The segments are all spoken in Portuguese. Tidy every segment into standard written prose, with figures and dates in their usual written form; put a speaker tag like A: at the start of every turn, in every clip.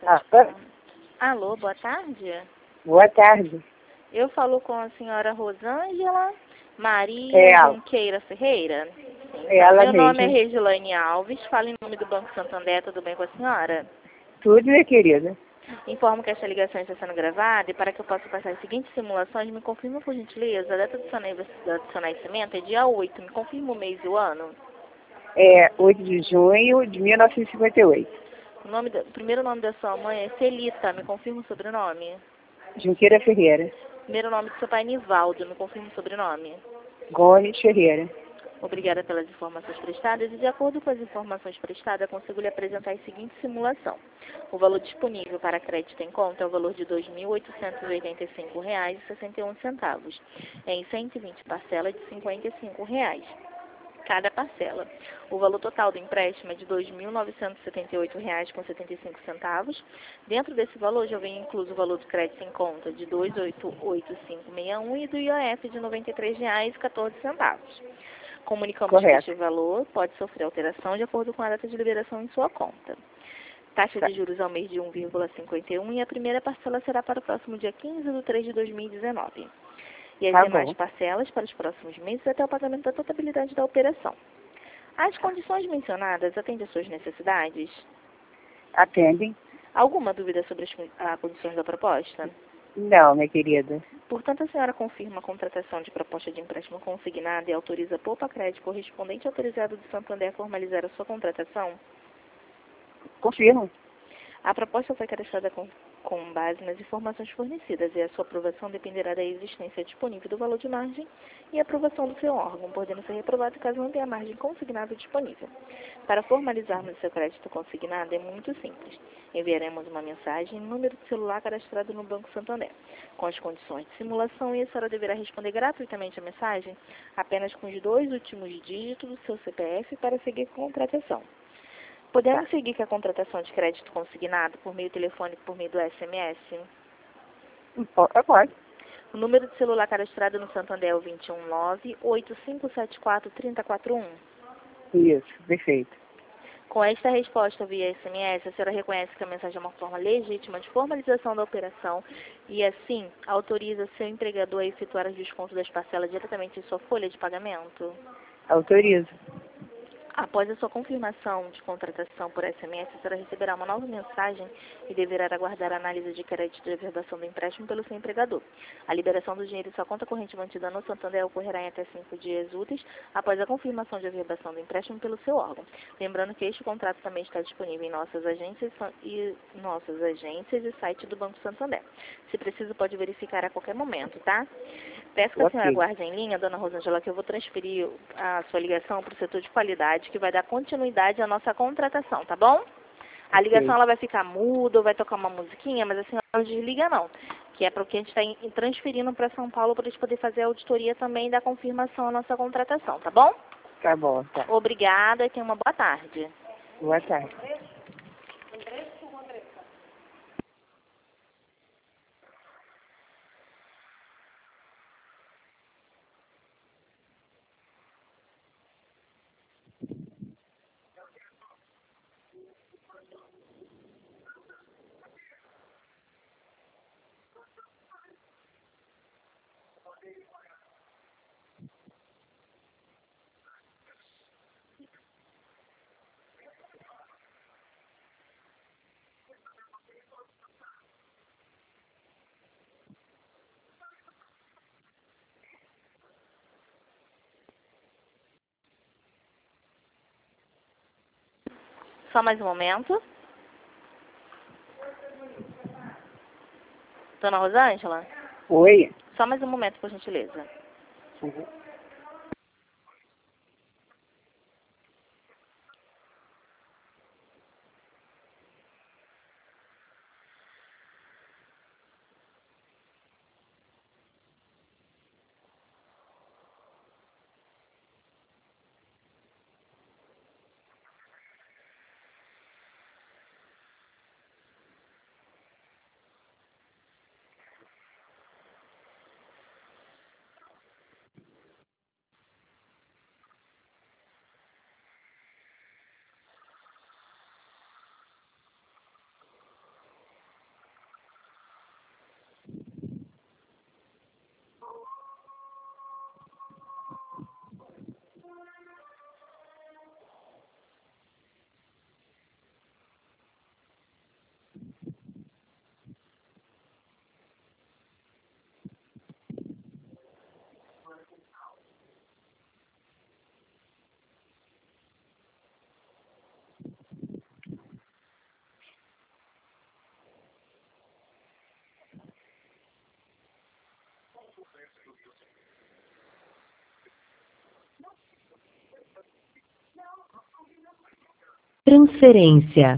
A: Ah,
B: Alô, boa tarde.
A: boa tarde.
B: Eu falo com a senhora Rosângela Maria
A: É ela.
B: Junqueira Ferreira.
A: É ela
B: Meu nome é
A: mesma.
B: Regilane Alves, falo em nome do Banco Santander, tudo bem com a senhora?
A: Tudo, minha querida.
B: Informo que esta ligação está sendo gravada e para que eu possa passar as seguintes simulações, me confirma por gentileza, a data do seu nascimento é dia 8, me confirma o mês e o ano.
A: É 8 de junho de 1958.
B: O primeiro nome da sua mãe é Celita, me confirma o sobrenome.
A: Junqueira Ferreira.
B: Primeiro nome do seu pai é Nivaldo, me confirma o sobrenome.
A: Gomes Ferreira.
B: Obrigada pelas informações prestadas e, de acordo com as informações prestadas, consigo lhe apresentar a seguinte simulação. O valor disponível para crédito em conta é o valor de R$ 2.885,61, em 120 parcelas de R$ 55. Cada parcela. O valor total do empréstimo é de R$ 2.978,75. Dentro desse valor já vem incluso o valor do crédito em conta de R$ 288.561 e do IOF de R$ 93,14. Comunicamos que
A: Correto.
B: este valor pode sofrer alteração de acordo com a data de liberação em sua conta. Taxa de juros ao mês de 1,51 e a primeira parcela será para o próximo dia 15 de 3 de 2019. E as
A: Tá
B: demais
A: bom.
B: parcelas para os próximos meses até o pagamento da totalidade da operação. As condições mencionadas atendem às suas necessidades?
A: Atendem?
B: Alguma dúvida sobre as condições da proposta?
A: Não, minha querida.
B: Portanto, a senhora confirma a contratação de proposta de empréstimo consignado e autoriza a Poupa Crédito correspondente autorizado do Santander a formalizar a sua contratação?
A: Confirmo.
B: A proposta foi cadastrada com base nas informações fornecidas e a sua aprovação dependerá da existência disponível do valor de margem e aprovação do seu órgão, podendo ser reprovado caso não tenha margem consignada disponível. Para formalizarmos o seu crédito consignado é muito simples. Enviaremos uma mensagem e número de celular cadastrado no Banco Santander, com as condições de simulação, e a senhora deverá responder gratuitamente a mensagem apenas com os 2 últimos dígitos do seu CPF para seguir com a contratação. Podemos seguir com a contratação de crédito consignado por meio telefônico, por meio do SMS?
A: Pode.
B: O número de celular cadastrado no Santander é o 219-8574-3041.
A: Isso, perfeito.
B: Com esta resposta via SMS, a senhora reconhece que a mensagem é uma forma legítima de formalização da operação e, assim, autoriza seu empregador a efetuar os descontos das parcelas diretamente em sua folha de pagamento?
A: Autorizo.
B: Após a sua confirmação de contratação por SMS, a senhora receberá uma nova mensagem e deverá aguardar a análise de crédito de averbação do empréstimo pelo seu empregador. A liberação do dinheiro em sua conta corrente mantida no Santander ocorrerá em até 5 dias úteis após a confirmação de averbação do empréstimo pelo seu órgão. Lembrando que este contrato também está disponível em nossas agências e site do Banco Santander. Se preciso, pode verificar a qualquer momento, tá? Peço que a senhora
A: Ok.
B: aguarde em linha, dona Rosângela, que eu vou transferir a sua ligação para o setor de qualidade, que vai dar continuidade à nossa contratação, tá bom? A ligação ela vai ficar muda, ou vai tocar uma musiquinha, mas a senhora não desliga não, que é porque a gente está transferindo para São Paulo para eles poderem fazer a auditoria também da confirmação à nossa contratação, tá bom?
A: Tá bom, tá.
B: Obrigada e tenha uma boa tarde.
A: Boa tarde.
B: Só mais um momento. Dona Rosângela?
A: Oi.
B: Só mais um momento, por gentileza.
A: Uhum.
C: Transferência.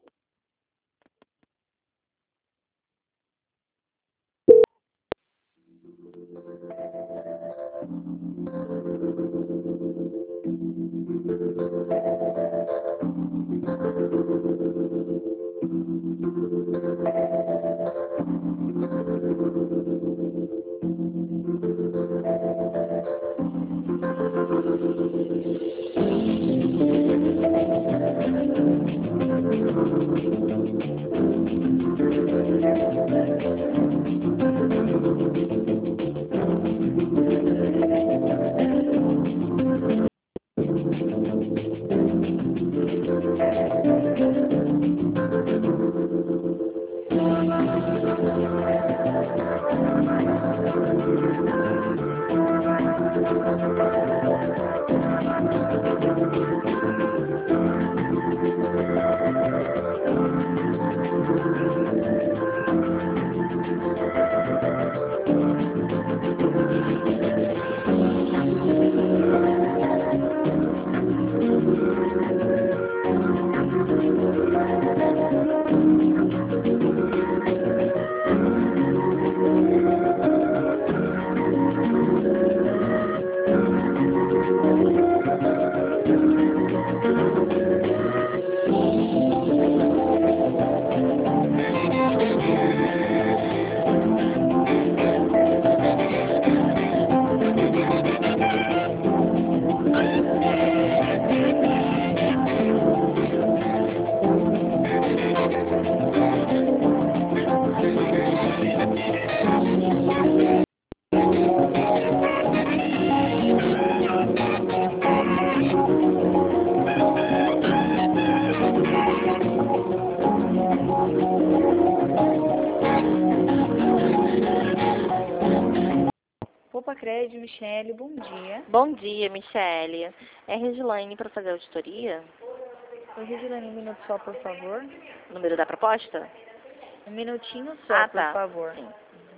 D: Opa, Crédito, Michele, bom dia.
B: Bom dia, Michele. É Regilaine para fazer auditoria?
D: Oi, Regilane, um minuto só, por favor.
B: Número da proposta?
D: Um minutinho só, por
B: Tá.
D: favor.
B: Sim.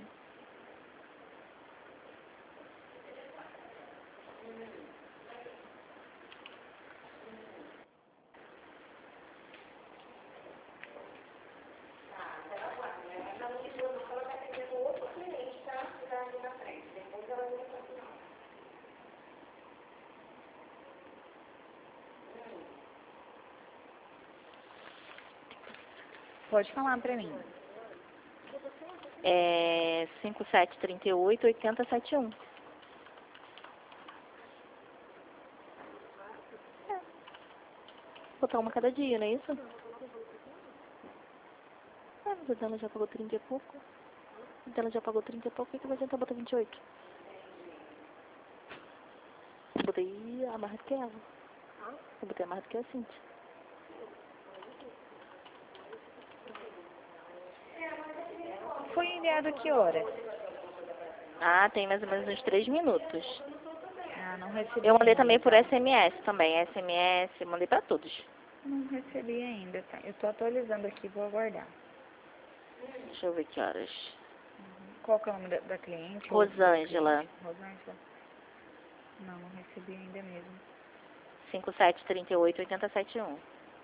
D: Pode falar pra mim.
B: É 5738-8071. Botar uma cada dia, não é isso? Mas a dela já pagou 30 e pouco. A dela já pagou 30 e pouco, o que vai adiantar botar 28? Eu botei a mais do que ela. Eu botei a mais do que a Cintia.
D: Foi enviado a que hora?
B: Ah, tem mais ou menos uns 3 minutos.
D: Ah, não recebi
B: Eu mandei
D: ainda,
B: também por
D: então.
B: SMS também. SMS, mandei pra todos.
D: Não recebi ainda, tá? Eu tô atualizando aqui, vou aguardar.
B: Deixa eu ver que horas.
D: Qual que é o nome da cliente? ou do
B: Rosângela.
D: cliente? Rosângela. Não recebi ainda mesmo.
B: 5738-8071.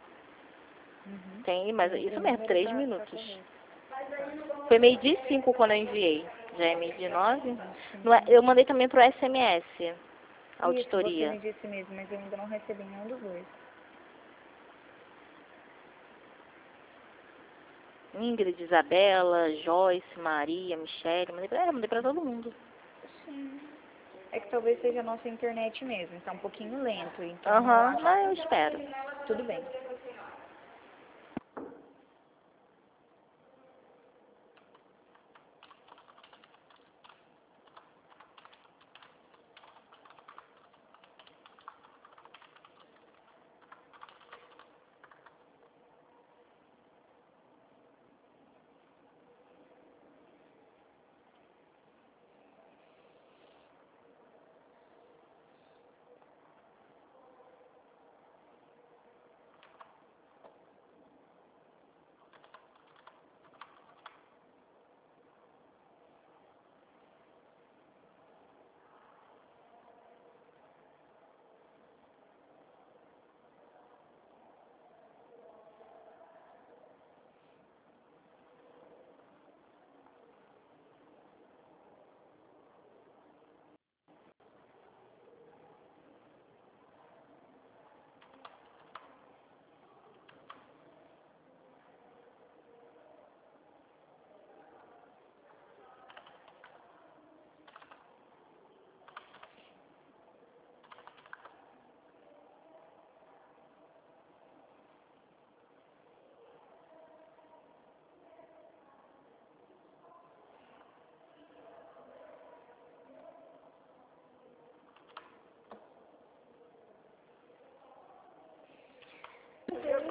B: Tem, mas
D: O
B: isso mesmo,
D: número
B: 3
D: tá
B: minutos.
D: correto.
B: Foi meio-dia e 5 quando eu enviei. Já é meio-dia e 9. Eu mandei também pro SMS.
D: Isso, você
B: Auditoria.
D: me disse mesmo, mas eu ainda não recebi nenhum dos dois.
B: Ingrid, Isabela, Joyce, Maria, Michele. Mandei pra todo mundo.
D: Sim. É que talvez seja a nossa internet mesmo, tá um pouquinho lento, então eu
B: Aham,
D: acho
B: mas eu espero.
D: que tudo bem.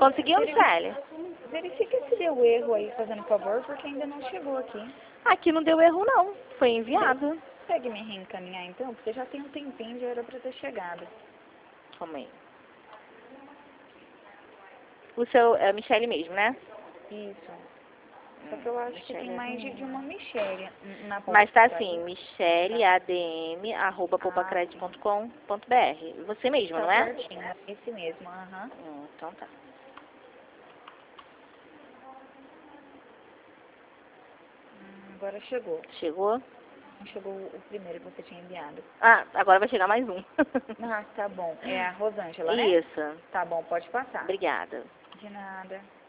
B: Conseguiu, Michele?
D: Verifica se deu erro aí, fazendo favor, porque ainda não chegou aqui.
B: Aqui não deu erro, não. Foi enviado.
D: Consegue me reencaminhar então? Porque já tem um tempinho, já era pra ter chegado.
B: Calma aí. O seu é Michele mesmo, né?
D: Isso. Só que eu acho que tem mais de uma Michele na porta.
B: Mas tá assim, micheleadm@poupacredit.com.br. Você mesmo,
D: Tá
B: não é?
D: certinho, esse mesmo, aham.
B: Então tá.
D: Agora chegou.
B: Chegou?
D: Chegou o primeiro que você tinha enviado.
B: Ah, agora vai chegar mais um.
D: Ah, tá bom. É a Rosângela, né?
B: Isso.
D: Tá bom, pode passar.
B: Obrigada.
D: De nada.